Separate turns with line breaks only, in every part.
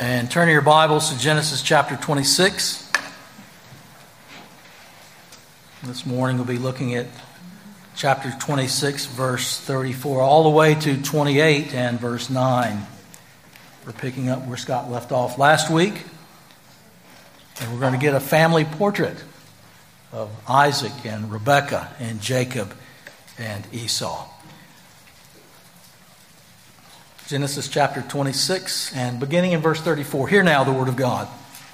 And turn your Bibles to Genesis chapter 26. This morning we'll be looking at chapter 26, verse 34, all the way to 28 and verse 9. We're picking up where Scott left off last week. And we're going to get a family portrait of Isaac and Rebekah and Jacob and Esau. Genesis chapter 26 and beginning in verse 34. Hear now the word of God.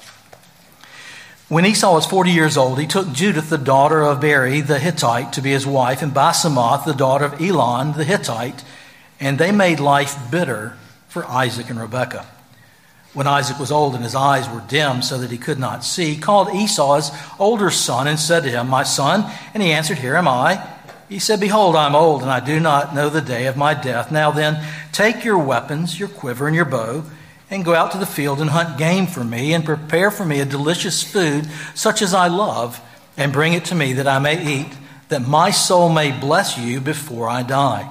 When Esau was 40 years old, he took Judith, the daughter of Beri the Hittite, to be his wife, and Basemath, the daughter of Elon the Hittite, and they made life bitter for Isaac and Rebekah. When Isaac was old and his eyes were dim so that he could not see, he called Esau his older son and said to him, "My son," and he answered, "Here am I." He said, "Behold, I am old, and I do not know the day of my death. Now then, take your weapons, your quiver, and your bow, and go out to the field and hunt game for me, and prepare for me a delicious food such as I love, and bring it to me that I may eat, that my soul may bless you before I die."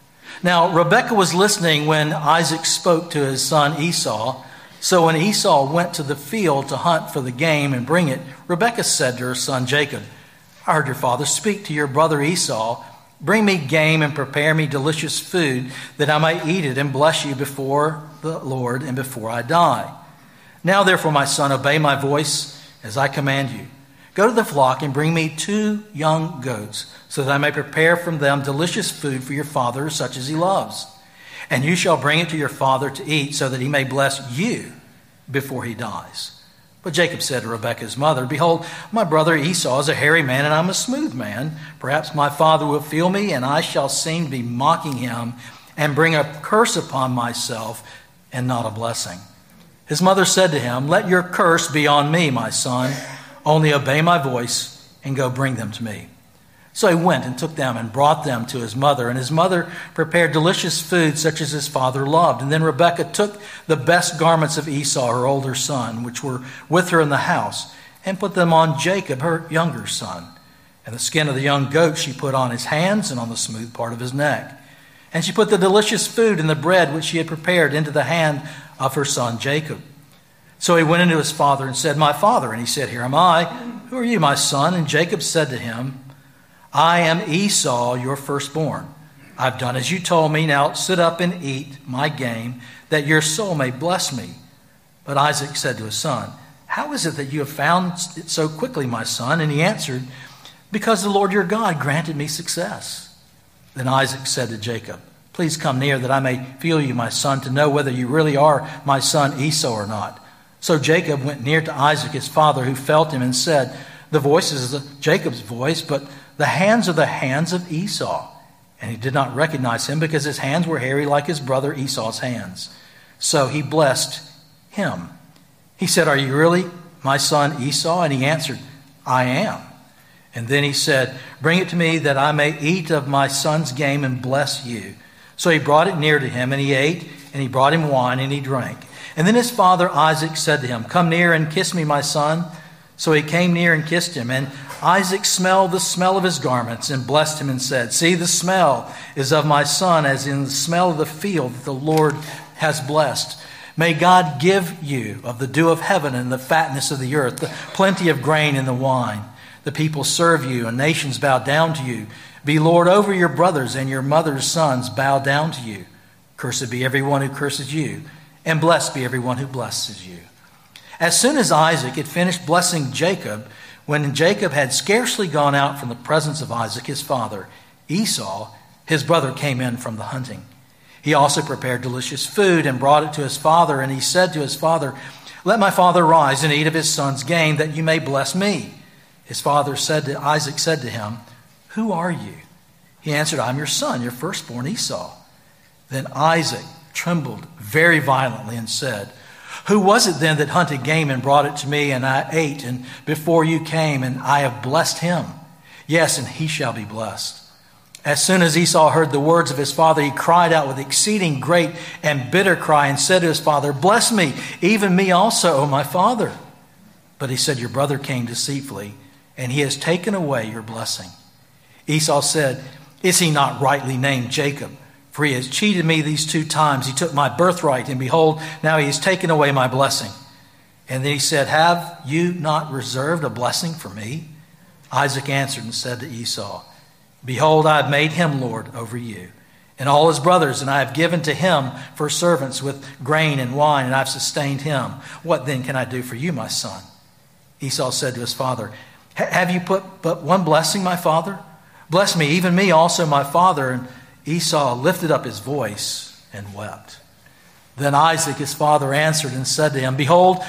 Now Rebekah was listening when Isaac spoke to his son Esau. So when Esau went to the field to hunt for the game and bring it, Rebekah said to her son Jacob, "I heard your father speak to your brother Esau. Bring me game and prepare me delicious food, that I may eat it and bless you before the Lord and before I die. Now therefore, my son, obey my voice as I command you. Go to the flock and bring me 2 young goats, so that I may prepare from them delicious food for your father, such as he loves. And you shall bring it to your father to eat, so that he may bless you before he dies." But Jacob said to Rebekah's mother, "Behold, my brother Esau is a hairy man, and I'm a smooth man. Perhaps my father will feel me, and I shall seem to be mocking him, and bring a curse upon myself, and not a blessing." His mother said to him, "Let your curse be on me, my son. Only obey my voice, and go bring them to me." So he went and took them and brought them to his mother. And his mother prepared delicious food such as his father loved. And then Rebekah took the best garments of Esau, her older son, which were with her in the house, and put them on Jacob, her younger son. And the skin of the young goat she put on his hands and on the smooth part of his neck. And she put the delicious food and the bread which she had prepared into the hand of her son Jacob. So he went into his father and said, "My father." And he said, "Here am I. Who are you, my son?" And Jacob said to him, "I am Esau, your firstborn. I've done as you told me. Now sit up and eat my game, that your soul may bless me." But Isaac said to his son, "How is it that you have found it so quickly, my son?" And he answered, "Because the Lord your God granted me success." Then Isaac said to Jacob, "Please come near, that I may feel you, my son, to know whether you really are my son Esau or not." So Jacob went near to Isaac his father, who felt him and said, "The voice is Jacob's voice, but the hands are the hands of Esau." And he did not recognize him, because his hands were hairy like his brother Esau's hands. So he blessed him. He said, "Are you really my son Esau?" And he answered, "I am." And then he said, "Bring it to me, that I may eat of my son's game and bless you." So he brought it near to him, and he ate, and he brought him wine, and he drank. And then his father Isaac said to him, "Come near and kiss me, my son." So he came near and kissed him. And Isaac smelled the smell of his garments and blessed him and said, "See, the smell is of my son, as in the smell of the field that the Lord has blessed. May God give you of the dew of heaven and the fatness of the earth, the plenty of grain and the wine. The people serve you, and nations bow down to you. Be Lord over your brothers, and your mother's sons bow down to you. Cursed be everyone who curses you, and blessed be everyone who blesses you." As soon as Isaac had finished blessing Jacob, when Jacob had scarcely gone out from the presence of Isaac his father, Esau, his brother, came in from the hunting. He also prepared delicious food and brought it to his father. And he said to his father, "Let my father rise and eat of his son's game, that you may bless me." His father Isaac said to him, "Who are you?" He answered, "I'm your son, your firstborn Esau." Then Isaac trembled very violently and said, "Who was it then that hunted game and brought it to me, and I ate, and before you came, and I have blessed him? Yes, and he shall be blessed." As soon as Esau heard the words of his father, he cried out with exceeding great and bitter cry, and said to his father, "Bless me, even me also, O my father." But he said, "Your brother came deceitfully, and he has taken away your blessing." Esau said, "Is he not rightly named Jacob? For he has cheated me these 2 times. He took my birthright, and behold, now he has taken away my blessing. And then he said, have you not reserved a blessing for me? Isaac answered and said to Esau, behold, I have made him lord over you and all his brothers, and I have given to him for servants with grain and wine, and I have sustained him. What then can I do for you, my son? Esau said to his father, have you put but one blessing, my father? Bless me, even me also, my father. And Esau lifted up his voice and wept. Then Isaac, his father, answered and said to him, behold,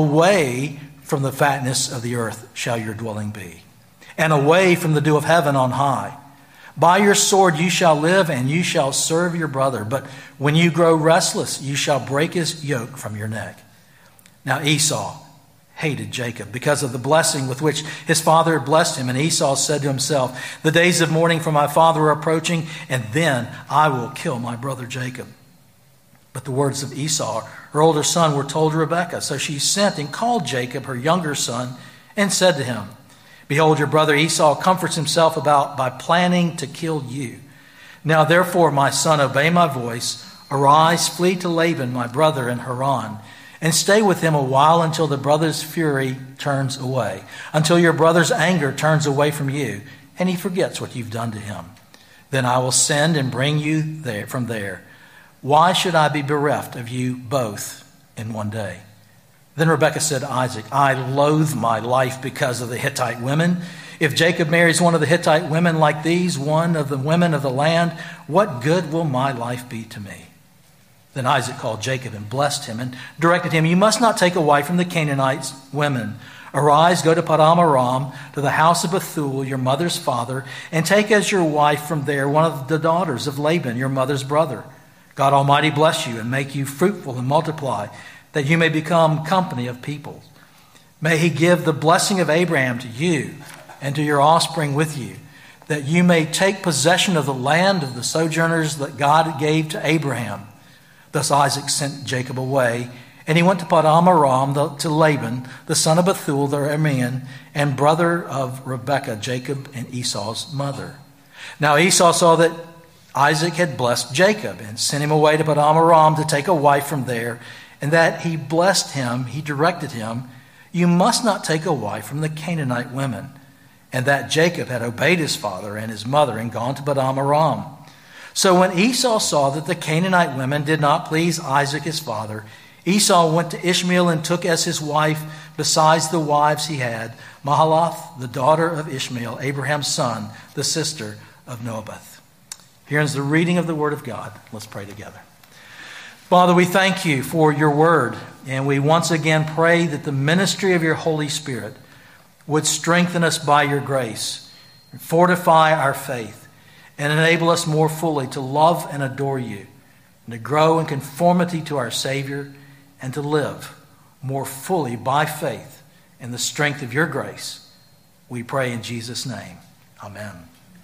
away from the fatness of the earth shall your dwelling be, and away from the dew of heaven on high. By your sword you shall live, and you shall serve your brother. But when you grow restless, you shall break his yoke from your neck. Now Esau hated Jacob because of the blessing with which his father had blessed him. And Esau said to himself, the days of mourning for my father are approaching, and then I will kill my brother Jacob. But the words of Esau, her older son, were told to Rebekah. So she sent and called Jacob, her younger son, and said to him, behold, your brother Esau comforts himself by planning to kill you. Now therefore, my son, obey my voice. Arise, flee to Laban, my brother, in Haran, and stay with him a while until the brother's fury turns away, until your brother's anger turns away from you, and he forgets what you've done to him. Then I will send and bring you there from there. Why should I be bereft of you both in one day? Then Rebekah said to Isaac, I loathe my life because of the Hittite women. If Jacob marries one of the Hittite women like these, one of the women of the land, what good will my life be to me? Then Isaac called Jacob and blessed him and directed him, you must not take a wife from the Canaanites women. Arise, go to Padan Aram, to the house of Bethuel, your mother's father, and take as your wife from there one of the daughters of Laban, your mother's brother. God Almighty bless you and make you fruitful and multiply, that you may become company of peoples. May he give the blessing of Abraham to you and to your offspring with you, that you may take possession of the land of the sojourners that God gave to Abraham. Thus Isaac sent Jacob away, and he went to Padan Aram to Laban, the son of Bethuel the Aramean, and brother of Rebekah, Jacob and Esau's mother. Now Esau saw that Isaac had blessed Jacob and sent him away to Padan Aram to take a wife from there, and that he blessed him, he directed him, you must not take a wife from the Canaanite women, and that Jacob had obeyed his father and his mother and gone to Padan Aram. So when Esau saw that the Canaanite women did not please Isaac his father, Esau went to Ishmael and took as his wife, besides the wives he had, Mahalath, the daughter of Ishmael, Abraham's son, the sister of Nebaioth. Here ends the reading of the Word of God. Let's pray together. Father, we thank you for your Word, and we once again pray that the ministry of your Holy Spirit would strengthen us by your grace, fortify our faith, and enable us more fully to love and adore you, and to grow in conformity to our Savior, and to live more fully by faith in the strength of your grace. We pray in Jesus' name. Amen.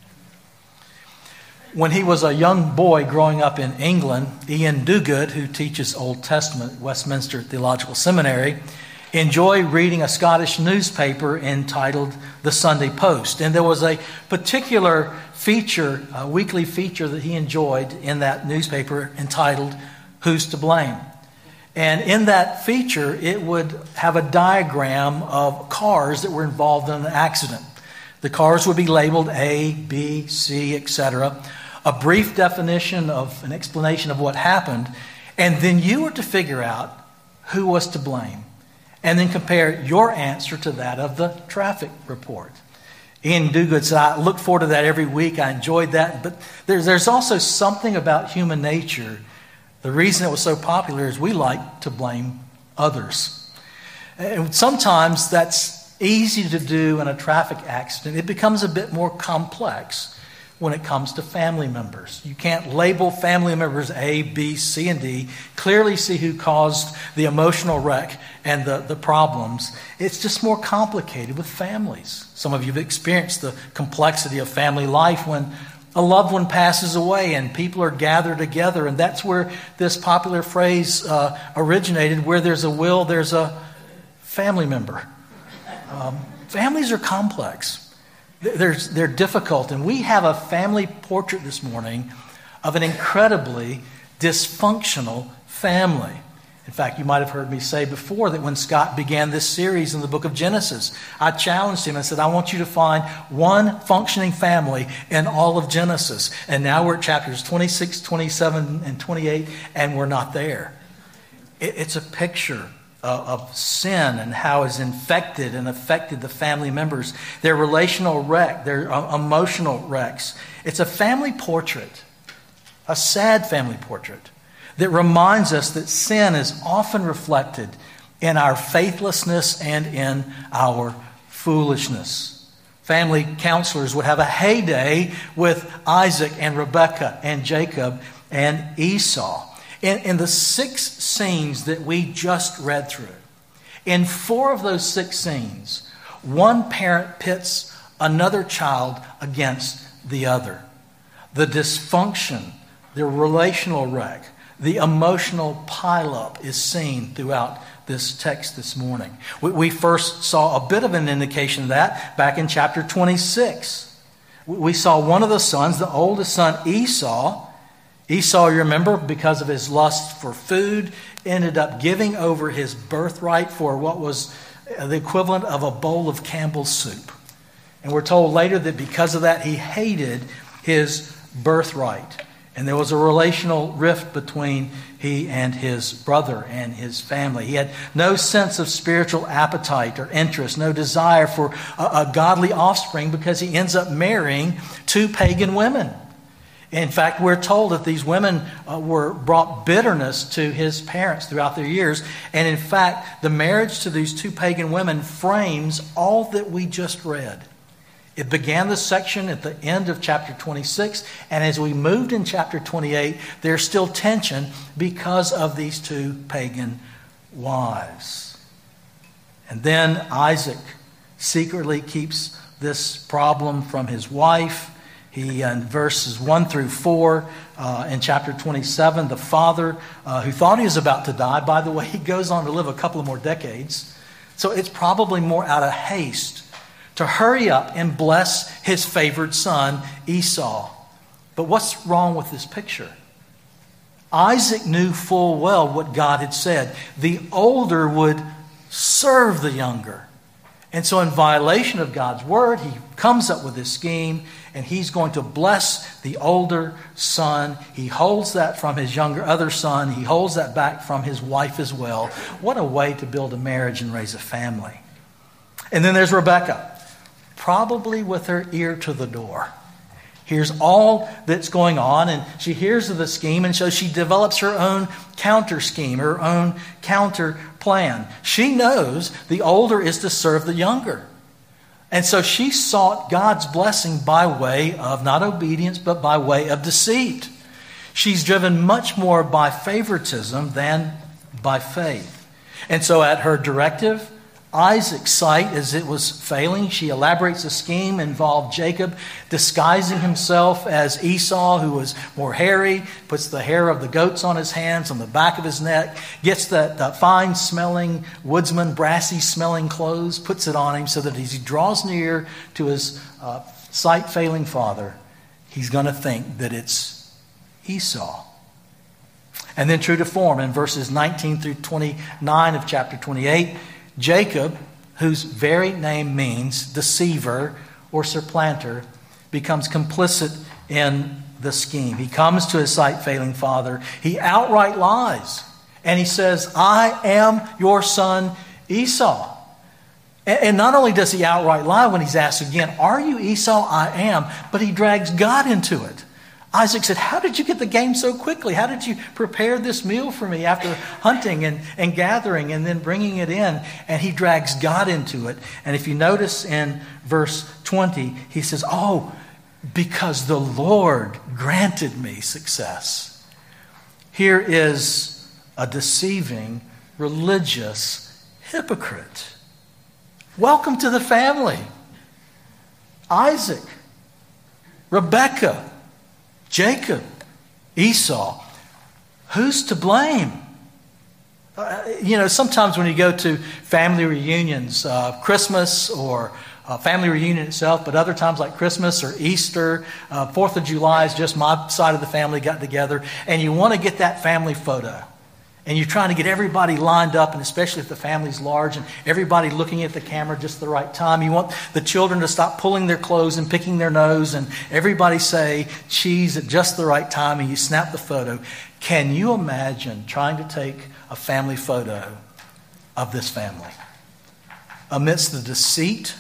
When he was a young boy growing up in England, Ian Duguid, who teaches Old Testament at Westminster Theological Seminary, enjoyed reading a Scottish newspaper entitled The Sunday Post. And there was a particular feature, a weekly feature that he enjoyed in that newspaper entitled Who's to Blame? And in that feature, it would have a diagram of cars that were involved in an accident. The cars would be labeled A, B, C, etc. A brief definition of an explanation of what happened. And then you were to figure out who was to blame. And then compare your answer to that of the traffic report. Ian Duguid said, I look forward to that every week. I enjoyed that. But there's also something about human nature. The reason it was so popular is we like to blame others. And sometimes that's easy to do in a traffic accident. It becomes a bit more complex when it comes to family members. You can't label family members A, B, C, and D, clearly see who caused the emotional wreck and the problems. It's just more complicated with families. Some of you have experienced the complexity of family life when a loved one passes away and people are gathered together, and that's where this popular phrase originated, where there's a will, there's a family member. Families are complex. They're difficult. And we have a family portrait this morning of an incredibly dysfunctional family. In fact, you might have heard me say before that when Scott began this series in the book of Genesis, I challenged him and said, I want you to find one functioning family in all of Genesis. And now we're at chapters 26, 27, and 28, and we're not there. It's a picture of sin and how it's infected and affected the family members, their relational wreck, their emotional wrecks. It's a family portrait, a sad family portrait, that reminds us that sin is often reflected in our faithlessness and in our foolishness. Family counselors would have a heyday with Isaac and Rebekah and Jacob and Esau. In the 6 scenes that we just read through, in 4 of those 6 scenes, one parent pits another child against the other. The dysfunction, the relational wreck, the emotional pileup is seen throughout this text this morning. We first saw a bit of an indication of that back in chapter 26. We saw one of the sons, the oldest son, Esau. Esau, you remember, because of his lust for food, ended up giving over his birthright for what was the equivalent of a bowl of Campbell's soup. And we're told later that because of that, he hated his birthright. And there was a relational rift between he and his brother and his family. He had no sense of spiritual appetite or interest, no desire for a godly offspring because he ends up marrying 2 pagan women. In fact, we're told that these women brought bitterness to his parents throughout their years. And in fact, the marriage to these 2 pagan women frames all that we just read. It began the section at the end of chapter 26, and as we moved in chapter 28, there's still tension because of these 2 pagan wives. And then Isaac secretly keeps this problem from his wife. He, in verses 1 through 4, in chapter 27, the father who thought he was about to die, by the way, he goes on to live a couple of more decades. So it's probably more out of haste to hurry up and bless his favored son, Esau. But what's wrong with this picture? Isaac knew full well what God had said. The older would serve the younger. And so in violation of God's word, he comes up with this scheme, and he's going to bless the older son. He holds that from his other son. He holds that back from his wife as well. What a way to build a marriage and raise a family. And then there's Rebekah, probably with her ear to the door. Here's all that's going on, and she hears of the scheme, and so she develops her own counter scheme, her own counter plan. She knows the older is to serve the younger. And so she sought God's blessing by way of not obedience, but by way of deceit. She's driven much more by favoritism than by faith. And so at her directive, Isaac's sight, as it was failing, she elaborates a scheme involved Jacob disguising himself as Esau, who was more hairy, puts the hair of the goats on his hands, on the back of his neck, gets that fine-smelling woodsman, brassy-smelling clothes, puts it on him so that as he draws near to his sight-failing father, he's going to think that it's Esau. And then true to form, in verses 19 through 29 of chapter 28, Jacob, whose very name means deceiver or supplanter, becomes complicit in the scheme. He comes to his sight-failing father. He outright lies. And he says, I am your son Esau. And not only does he outright lie when he's asked again, are you Esau? I am. But he drags God into it. Isaac said, how did you get the game so quickly? How did you prepare this meal for me after hunting and gathering and then bringing it in? And he drags God into it. And if you notice in verse 20, he says, oh, because the Lord granted me success. Here is a deceiving, religious hypocrite. Welcome to the family. Isaac, Rebekah, Jacob, Esau. Who's to blame? Sometimes when you go to family reunions, Christmas or family reunion itself, but other times like Christmas or Easter, 4th of July is just my side of the family got together, and you want to get that family photo. And you're trying to get everybody lined up, and especially if the family's large and everybody looking at the camera just at the right time. You want the children to stop pulling their clothes and picking their nose, and everybody say cheese at just the right time, and you snap the photo. Can you imagine trying to take a family photo of this family amidst the deceit,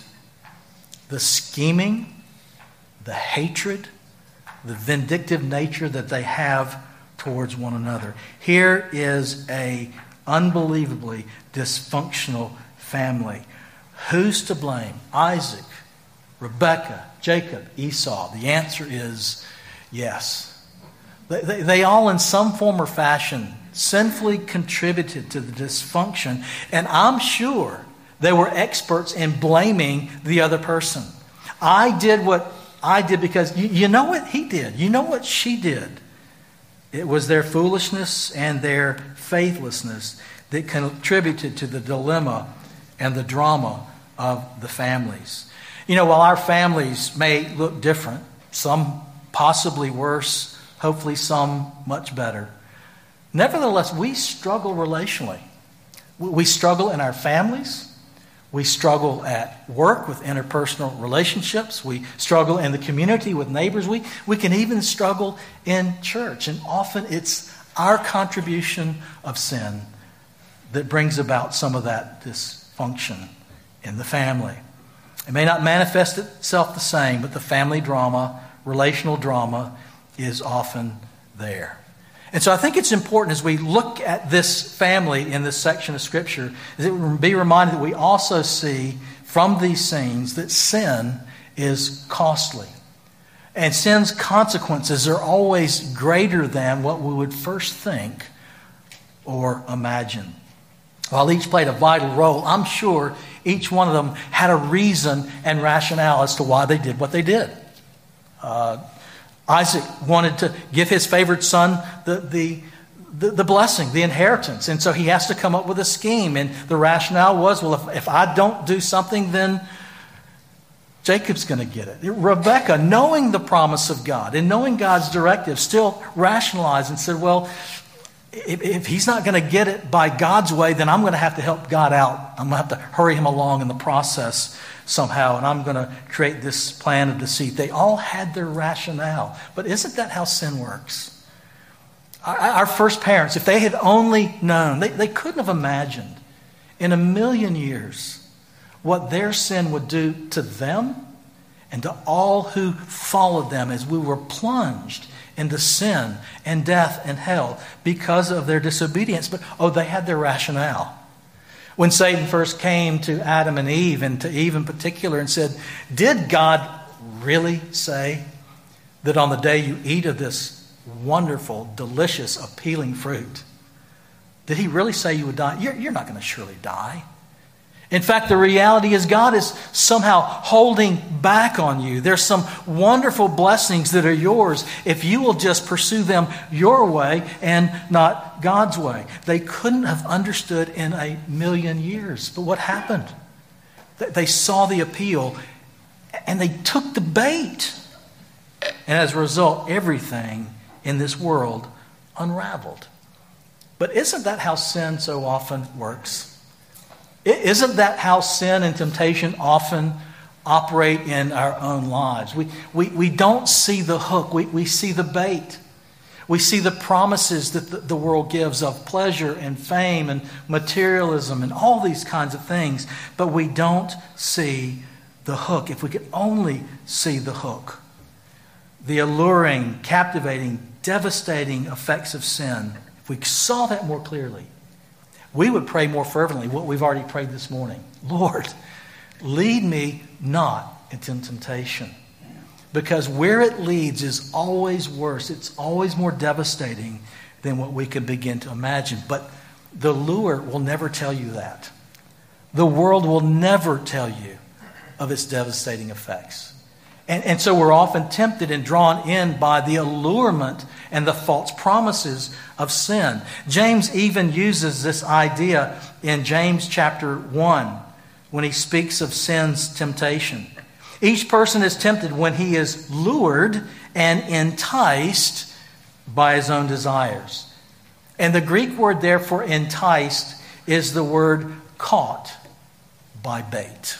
the scheming, the hatred, the vindictive nature that they have towards one another? Here is a unbelievably dysfunctional family. Who's to blame? Isaac, Rebekah, Jacob, Esau? The answer is yes. They all in some form or fashion sinfully contributed to the dysfunction, and I'm sure they were experts in blaming the other person. I did what I did because you know what he did. You know what she did. It was their foolishness and their faithlessness that contributed to the dilemma and the drama of the families. You know, while our families may look different, some possibly worse, hopefully some much better, nevertheless, we struggle relationally. We struggle in our families. We struggle at work with interpersonal relationships. We struggle in the community with neighbors. We can even struggle in church. And often it's our contribution of sin that brings about some of that dysfunction in the family. It may not manifest itself the same, but the family drama, relational drama, is often there. And so I think it's important as we look at this family in this section of Scripture, is that we be reminded that we also see from these scenes that sin is costly. And sin's consequences are always greater than what we would first think or imagine. While each played a vital role, I'm sure each one of them had a reason and rationale as to why they did what they did. Isaac wanted to give his favored son the blessing, the inheritance. And so he has to come up with a scheme. And the rationale was, well, if I don't do something, then Jacob's going to get it. Rebekah, knowing the promise of God and knowing God's directive, still rationalized and said, well, if he's not going to get it by God's way, then I'm going to have to help God out. I'm going to have to hurry him along in the process somehow, and I'm going to create this plan of deceit. They all had their rationale. But isn't that how sin works? Our first parents, if they had only known, they couldn't have imagined in a million years what their sin would do to them and to all who followed them as we were plunged into sin and death and hell because of their disobedience. But, they had their rationale. When Satan first came to Adam and Eve, and to Eve in particular, and said, did God really say that on the day you eat of this wonderful, delicious, appealing fruit, did he really say you would die? You're not going to surely die. In fact, the reality is God is somehow holding back on you. There's some wonderful blessings that are yours if you will just pursue them your way and not God's way. They couldn't have understood in a million years. But what happened? They saw the appeal and they took the bait. And as a result, everything in this world unraveled. But isn't that how sin so often works? Isn't that how sin and temptation often operate in our own lives? We don't see the hook. We see the bait. We see the promises that the world gives of pleasure and fame and materialism and all these kinds of things. But we don't see the hook. If we could only see the hook, the alluring, captivating, devastating effects of sin, if we saw that more clearly, we would pray more fervently what we've already prayed this morning. Lord, lead me not into temptation. Because where it leads is always worse. It's always more devastating than what we can begin to imagine. But the lure will never tell you that. The world will never tell you of its devastating effects. And so we're often tempted and drawn in by the allurement and the false promises of sin. James even uses this idea in James chapter 1, when he speaks of sin's temptation. Each person is tempted when he is lured and enticed by his own desires. And the Greek word there for enticed is the word caught by bait,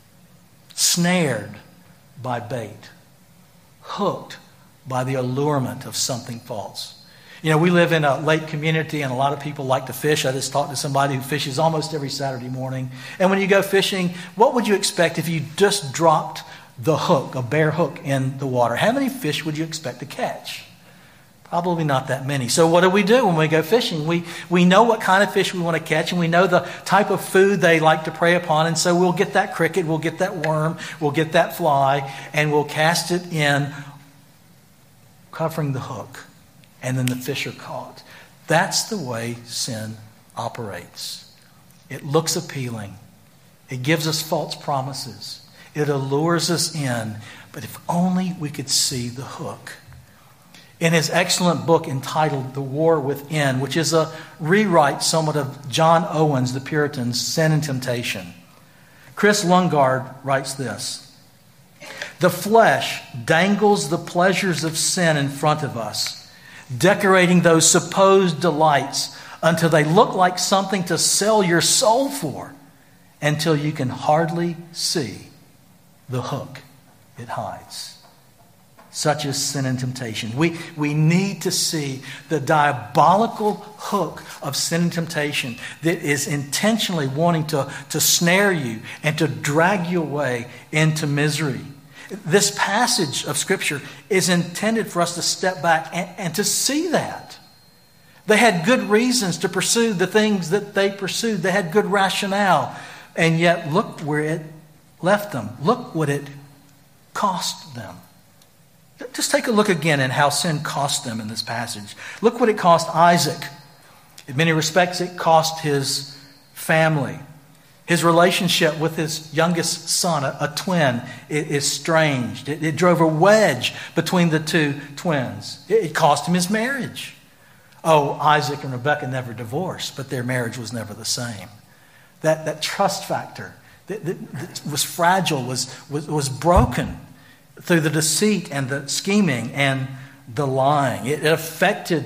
snared by bait, hooked by the allurement of something false. You know, we live in a lake community and a lot of people like to fish. I just talked to somebody who fishes almost every Saturday morning. And when you go fishing, what would you expect if you just dropped the hook, a bare hook, in the water? How many fish would you expect to catch? Probably not that many. So what do we do when we go fishing? We know what kind of fish we want to catch, and we know the type of food they like to prey upon. And so we'll get that cricket, we'll get that worm, we'll get that fly, and we'll cast it in, covering the hook. And then the fish are caught. That's the way sin operates. It looks appealing. It gives us false promises. It allures us in. But if only we could see the hook. In his excellent book entitled The War Within, which is a rewrite somewhat of John Owen's The Puritans' Sin and Temptation, Chris Lungard writes this: "The flesh dangles the pleasures of sin in front of us, decorating those supposed delights until they look like something to sell your soul for, until you can hardly see the hook it hides." Such is sin and temptation. We need to see the diabolical hook of sin and temptation that is intentionally wanting to snare you and to drag you away into misery. This passage of Scripture is intended for us to step back and to see that. They had good reasons to pursue the things that they pursued. They had good rationale. And yet, look where it left them. Look what it cost them. Just take a look again at how sin cost them in this passage. Look what it cost Isaac. In many respects, it cost his family. His relationship with his youngest son, a twin, is estranged. It drove a wedge between the two twins. It cost him his marriage. Oh, Isaac and Rebekah never divorced, but their marriage was never the same. That trust factor that was fragile, was broken through the deceit and the scheming and the lying. It affected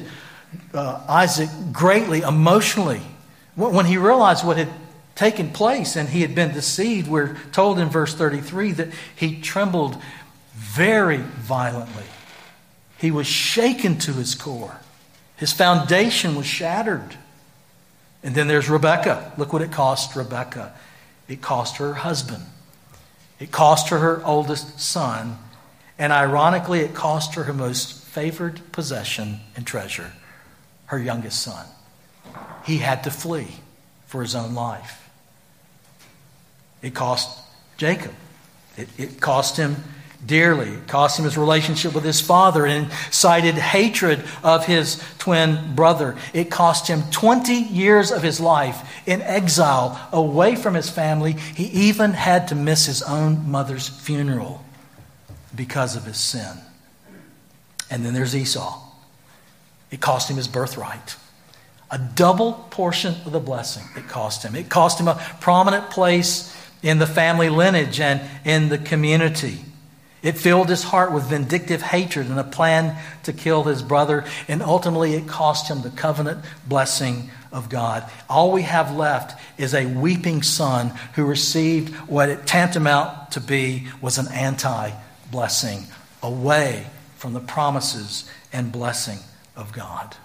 Isaac greatly emotionally. When he realized what had taken place and he had been deceived, we're told in verse 33 that he trembled very violently. He was shaken to his core. His foundation was shattered. And then there's Rebekah. Look what it cost Rebekah. It cost her husband. It cost her oldest son. And ironically, it cost her most favored possession and treasure, her youngest son. He had to flee for his own life. It cost Jacob. It cost him dearly. It cost him his relationship with his father and incited hatred of his twin brother. It cost him 20 years of his life in exile, away from his family. He even had to miss his own mother's funeral because of his sin. And then there's Esau. It cost him his birthright. A double portion of the blessing it cost him. It cost him a prominent place in the family lineage and in the community. It filled his heart with vindictive hatred and a plan to kill his brother. And ultimately it cost him the covenant blessing of God. All we have left is a weeping son who received what it tantamount to be was an anti-blessing, away from the promises and blessing of God.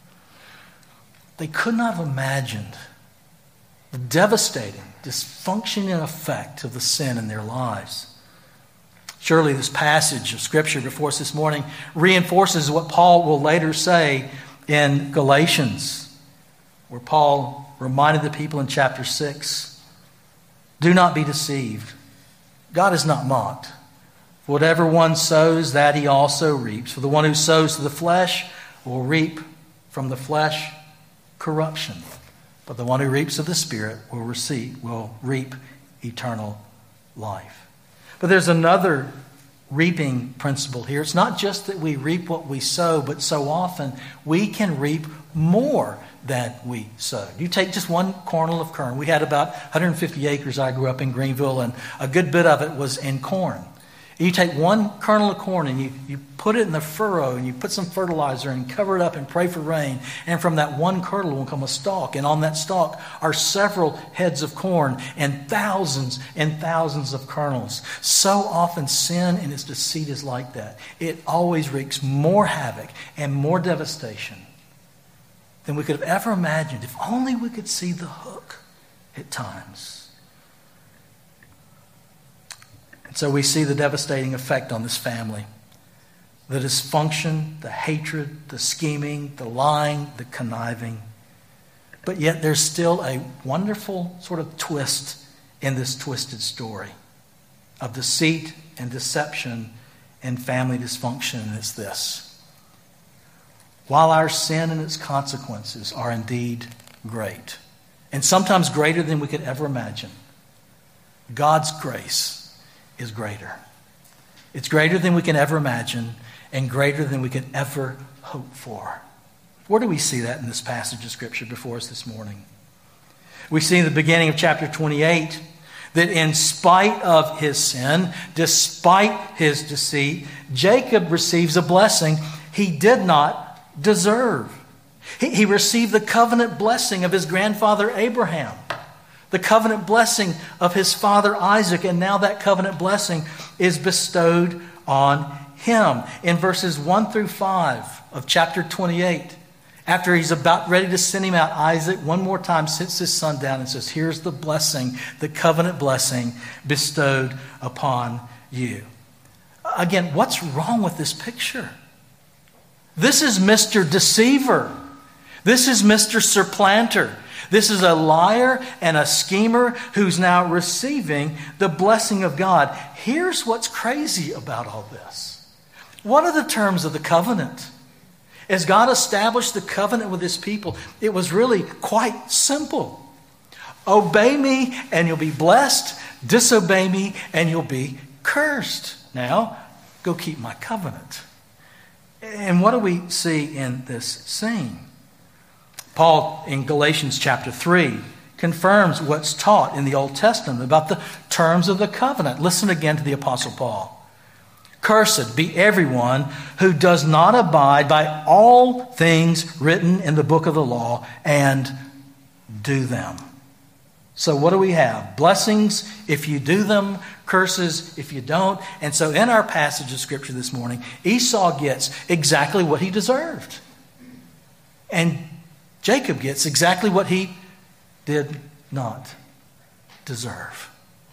They could not have imagined the devastating, dysfunctioning effect of the sin in their lives. Surely this passage of Scripture before us this morning reinforces what Paul will later say in Galatians, where Paul reminded the people in chapter 6, "Do not be deceived. God is not mocked. Whatever one sows, that he also reaps. For the one who sows to the flesh will reap from the flesh corruption. But the one who reaps of the Spirit will reap eternal life." But there's another reaping principle here. It's not just that we reap what we sow, but so often we can reap more than we sowed. You take just one kernel of corn. We had about 150 acres. I grew up in Greenville, and a good bit of it was in corn. You take one kernel of corn and you put it in the furrow and you put some fertilizer and cover it up and pray for rain. And from that one kernel will come a stalk. And on that stalk are several heads of corn and thousands of kernels. So often sin and its deceit is like that. It always wreaks more havoc and more devastation than we could have ever imagined. If only we could see the hook at times. So we see the devastating effect on this family. The dysfunction, the hatred, the scheming, the lying, the conniving. But yet there's still a wonderful sort of twist in this twisted story of deceit and deception and family dysfunction, and it's this. While our sin and its consequences are indeed great, and sometimes greater than we could ever imagine, God's grace is greater. It's greater than we can ever imagine and greater than we can ever hope for. Where do we see that in this passage of Scripture before us this morning? We see in the beginning of chapter 28 that in spite of his sin, despite his deceit, Jacob receives a blessing he did not deserve. He received the covenant blessing of his grandfather Abraham, the covenant blessing of his father Isaac, and now that covenant blessing is bestowed on him. In verses 1 through 5 of chapter 28, after he's about ready to send him out, Isaac one more time sits his son down and says, here's the blessing, the covenant blessing bestowed upon you. Again, what's wrong with this picture? This is Mr. Deceiver. This is Mr. Supplanter. This is a liar and a schemer who's now receiving the blessing of God. Here's what's crazy about all this. What are the terms of the covenant? As God established the covenant with his people, it was really quite simple. Obey me and you'll be blessed. Disobey me and you'll be cursed. Now, go keep my covenant. And what do we see in this scene? Paul, in Galatians chapter 3, confirms what's taught in the Old Testament about the terms of the covenant. Listen again to the Apostle Paul. Cursed be everyone who does not abide by all things written in the book of the law and do them. So what do we have? Blessings if you do them, curses if you don't. And so in our passage of Scripture this morning, Esau gets exactly what he deserved. And Jacob gets exactly what he did not deserve.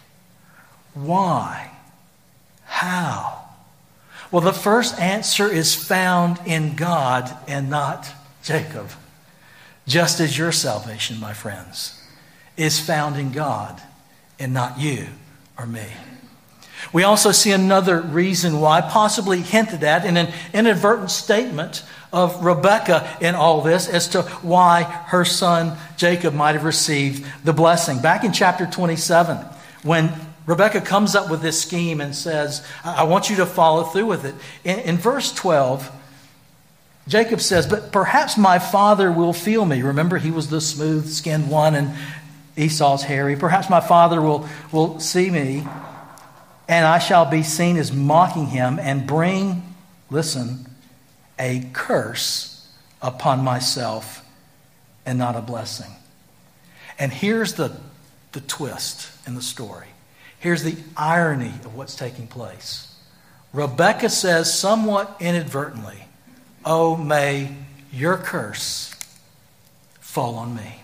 Why? How? Well, the first answer is found in God and not Jacob. Just as your salvation, my friends, is found in God and not you or me. We also see another reason why, possibly hinted at in an inadvertent statement of Rebekah in all this, as to why her son Jacob might have received the blessing. Back in chapter 27, when Rebekah comes up with this scheme and says, I want you to follow through with it. In verse 12, Jacob says, but perhaps my father will feel me. Remember, he was the smooth-skinned one and Esau's hairy. Perhaps my father will see me, and I shall be seen as mocking him and bring, listen, a curse upon myself and not a blessing. And here's the twist in the story. Here's the irony of what's taking place. Rebekah says somewhat inadvertently, oh, may your curse fall on me.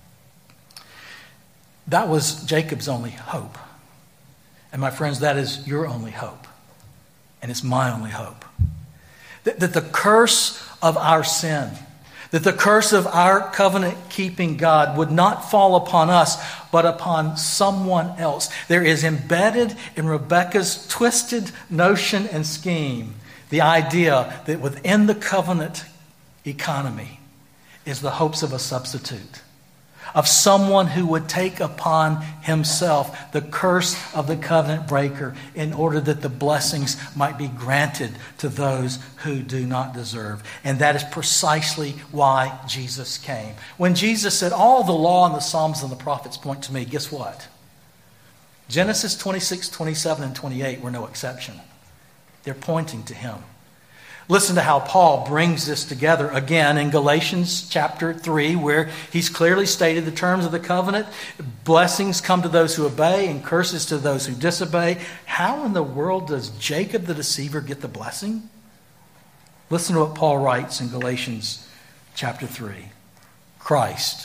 That was Jacob's only hope. And my friends, that is your only hope. And it's my only hope. That the curse of our sin, that the curse of our covenant-keeping God would not fall upon us, but upon someone else. There is embedded in Rebekah's twisted notion and scheme the idea that within the covenant economy is the hopes of a substitute. of someone who would take upon himself the curse of the covenant breaker in order that the blessings might be granted to those who do not deserve. And that is precisely why Jesus came. When Jesus said, all the law and the Psalms and the prophets point to me, guess what? Genesis 26, 27, and 28 were no exception. They're pointing to him. Listen to how Paul brings this together again in Galatians chapter 3, where he's clearly stated the terms of the covenant. Blessings come to those who obey and curses to those who disobey. How in the world does Jacob the deceiver get the blessing? Listen to what Paul writes in Galatians chapter 3. Christ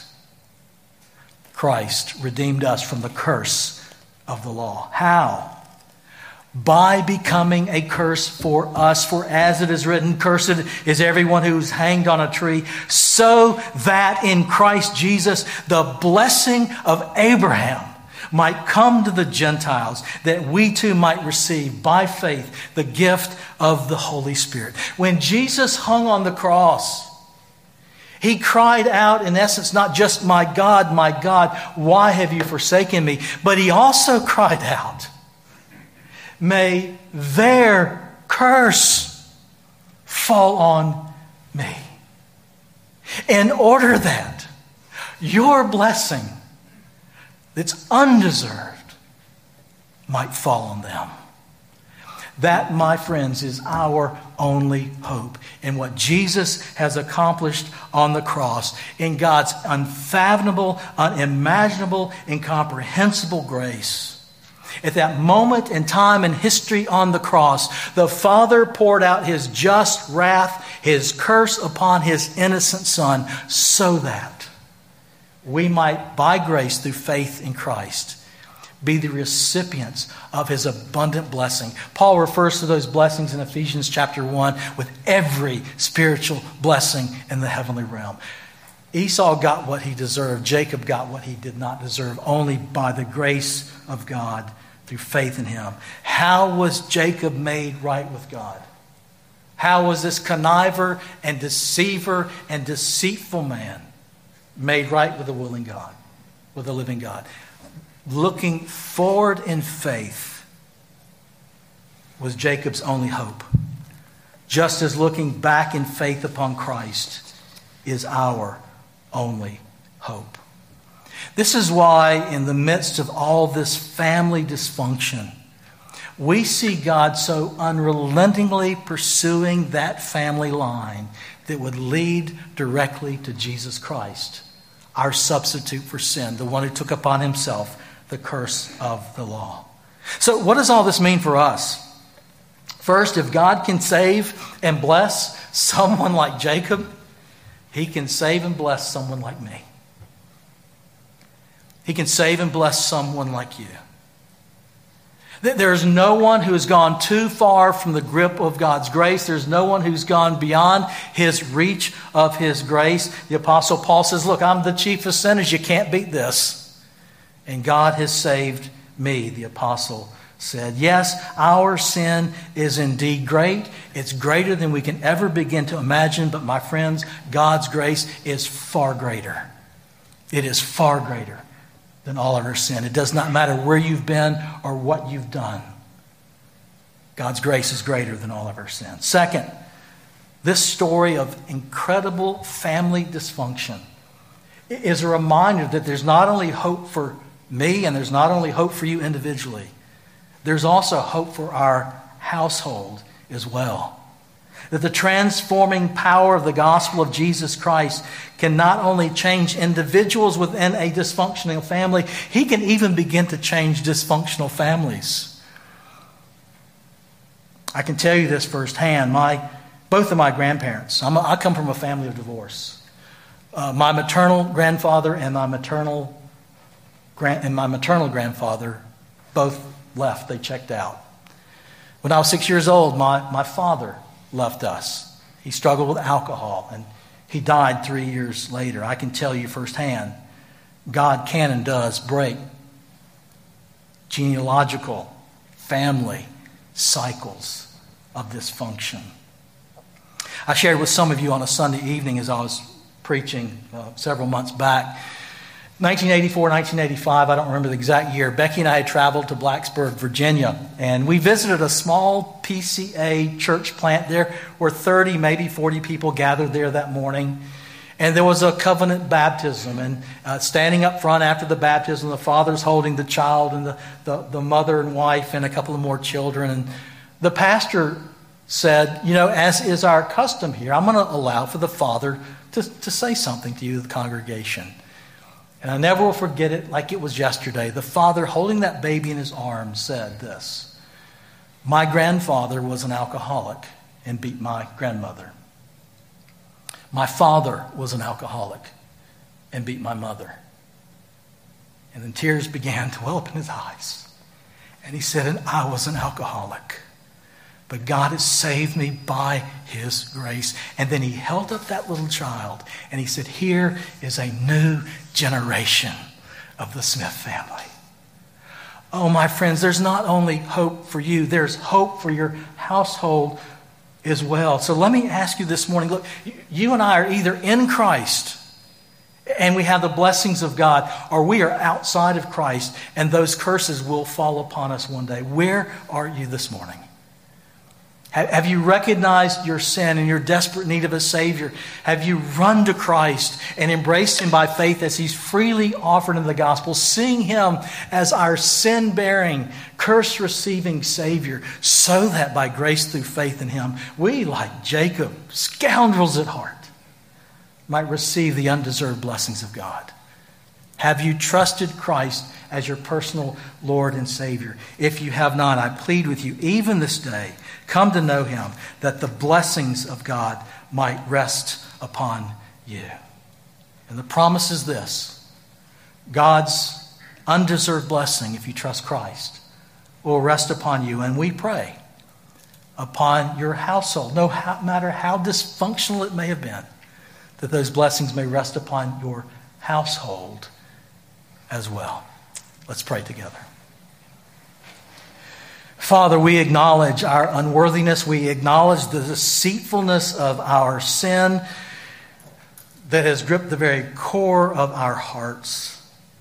redeemed us from the curse of the law. How? By becoming a curse for us. For as it is written, cursed is everyone who's hanged on a tree, so that in Christ Jesus the blessing of Abraham might come to the Gentiles, that we too might receive by faith the gift of the Holy Spirit. When Jesus hung on the cross, he cried out, in essence, not just, my God, why have you forsaken me? But he also cried out, may their curse fall on me, in order that your blessing that's undeserved might fall on them. That, my friends, is our only hope in what Jesus has accomplished on the cross, in God's unfathomable, unimaginable, incomprehensible grace. At that moment in time in history on the cross, the Father poured out his just wrath, his curse upon his innocent Son, so that we might, by grace through faith in Christ, be the recipients of his abundant blessing. Paul refers to those blessings in Ephesians chapter 1 with every spiritual blessing in the heavenly realm. Esau got what he deserved. Jacob got what he did not deserve, only by the grace of God through faith in him. How was Jacob made right with God? How was this conniver and deceiver and deceitful man made right with the willing God, with the living God? Looking forward in faith was Jacob's only hope, just as looking back in faith upon Christ is our only hope. This is why, in the midst of all this family dysfunction, we see God so unrelentingly pursuing that family line that would lead directly to Jesus Christ, our substitute for sin, the one who took upon himself the curse of the law. So what does all this mean for us? First, if God can save and bless someone like Jacob, he can save and bless someone like me. He can save and bless someone like you. There is no one who has gone too far from the grip of God's grace. There's no one who's gone beyond his reach of his grace. The Apostle Paul says, look, I'm the chief of sinners. You can't beat this. And God has saved me, the apostle said. Yes, our sin is indeed great. It's greater than we can ever begin to imagine. But my friends, God's grace is far greater. It is far greater than all of our sin. It does not matter where you've been or what you've done. God's grace is greater than all of our sin. Second, this story of incredible family dysfunction is a reminder that there's not only hope for me and there's not only hope for you individually, there's also hope for our household as well. That the transforming power of the gospel of Jesus Christ can not only change individuals within a dysfunctional family, he can even begin to change dysfunctional families. I can tell you this firsthand. Both of my grandparents, I come from a family of divorce. My maternal grandfather and my maternal grandfather both left. They checked out. When I was 6 years old, my father left us. He struggled with alcohol and he died 3 years later. I can tell you firsthand, God can and does break genealogical family cycles of dysfunction. I shared with some of you on a Sunday evening as I was preaching several months back. 1984, 1985, I don't remember the exact year, Becky and I had traveled to Blacksburg, Virginia, and we visited a small PCA church plant there where 30, maybe 40 people gathered there that morning. And there was a covenant baptism, and standing up front after the baptism, the father's holding the child and the mother and wife and a couple of more children. And the pastor said, as is our custom here, I'm going to allow for the father to say something to you, the congregation. And I never will forget it like it was yesterday. The father, holding that baby in his arms, said this: "My grandfather was an alcoholic and beat my grandmother. My father was an alcoholic and beat my mother." And then tears began to well up in his eyes. And he said, "And I was an alcoholic. But God has saved me by His grace." And then he held up that little child and he said, "Here is a new generation of the Smith family." Oh, my friends, there's not only hope for you, there's hope for your household as well. So let me ask you this morning, look, you and I are either in Christ and we have the blessings of God, or we are outside of Christ and those curses will fall upon us one day. Where are you this morning? Have you recognized your sin and your desperate need of a Savior? Have you run to Christ and embraced Him by faith as He's freely offered in the gospel, seeing Him as our sin-bearing, curse-receiving Savior, so that by grace through faith in Him, we, like Jacob, scoundrels at heart, might receive the undeserved blessings of God? Have you trusted Christ as your personal Lord and Savior? If you have not, I plead with you, even this day, come to know Him, that the blessings of God might rest upon you. And the promise is this: God's undeserved blessing, if you trust Christ, will rest upon you. And we pray upon your household, no matter how dysfunctional it may have been, that those blessings may rest upon your household as well. Let's pray together. Father, we acknowledge our unworthiness. We acknowledge the deceitfulness of our sin that has gripped the very core of our hearts.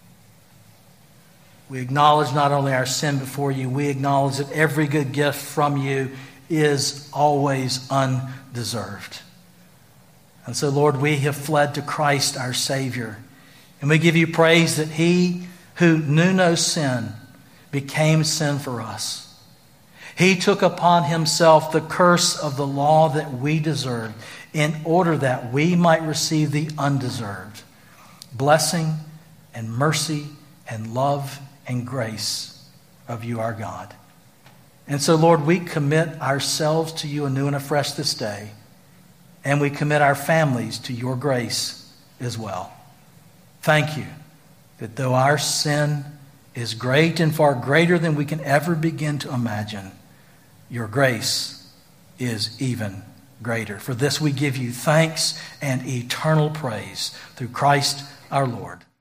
We acknowledge not only our sin before you, we acknowledge that every good gift from you is always undeserved. And so, Lord, we have fled to Christ, our Savior. And we give you praise that He who knew no sin became sin for us. He took upon Himself the curse of the law that we deserved, in order that we might receive the undeserved blessing and mercy and love and grace of you, our God. And so, Lord, we commit ourselves to you anew and afresh this day, and we commit our families to your grace as well. Thank you that though our sin is great and far greater than we can ever begin to imagine, your grace is even greater. For this we give you thanks and eternal praise through Christ our Lord.